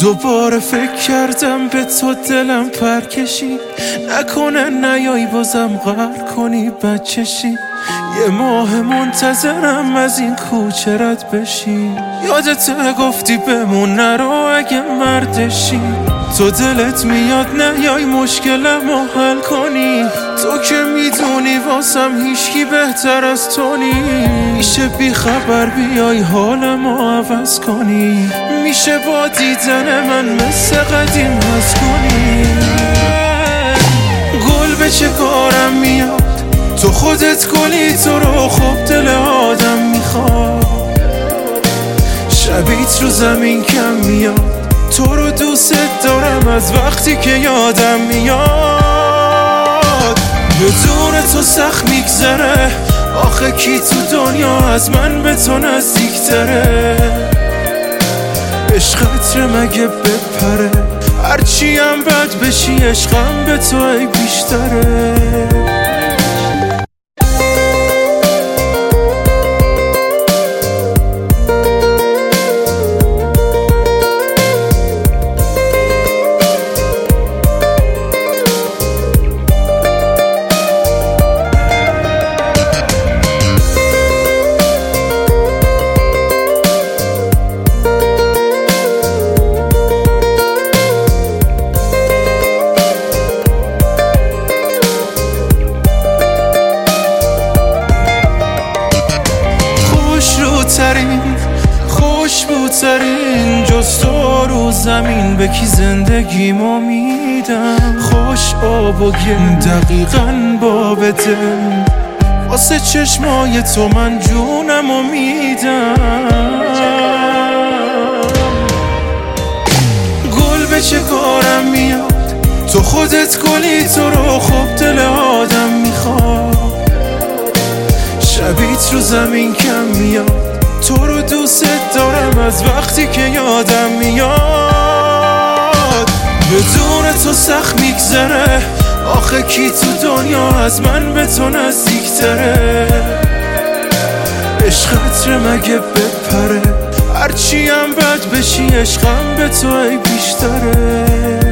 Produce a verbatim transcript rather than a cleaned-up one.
دوباره فکر کردم به تو دلم پر کشی، نکنه نیایی بازم غر کنی بچشی. یه ماه منتظرم از این کوچه رد بشی، یادت گفتی بمون نرو اگه مردشی. تو دلت میاد نیای مشکلمو حل کنی، تو که میدونی واسم هیچکی بهتر از تو نی. میشه بی خبر بیای حالمو عوض کنی، میشه با دیدن من مثل قدیم هست کنی. گل به چه کارم میاد تو خودت گلی، تو رو خوب دل آدم میخواد. شبیت رو زمین کم میاد، تو رو دوست دارم از وقتی که یادم میاد. بدون تو سخت میگذره، آخه کی تو دنیا از من به تو نزدیکتره. عشقت مگه بپره، هرچی هم بد بشی عشقم به تو ای بیشتره. خوشبوترین جز تو رو زمین به کی زندگیمو میدم. خوش آب و گل دقیقاً باب دل، واسه چشمای تو من جونمو میدم. گل به چه کارم میاد تو خودت گلی، تو رو خوب دل آدم میخواد. شبیت رو زمین کم میاد، تو رو دوست دارم از وقتی که یادم میاد. بدون تو سخت میگذره، آخه کی تو دنیا از من به تو نزدیکتره. عشقت مگه بپره، هرچی هم بد بشی عشقم به تو ای بیشتره.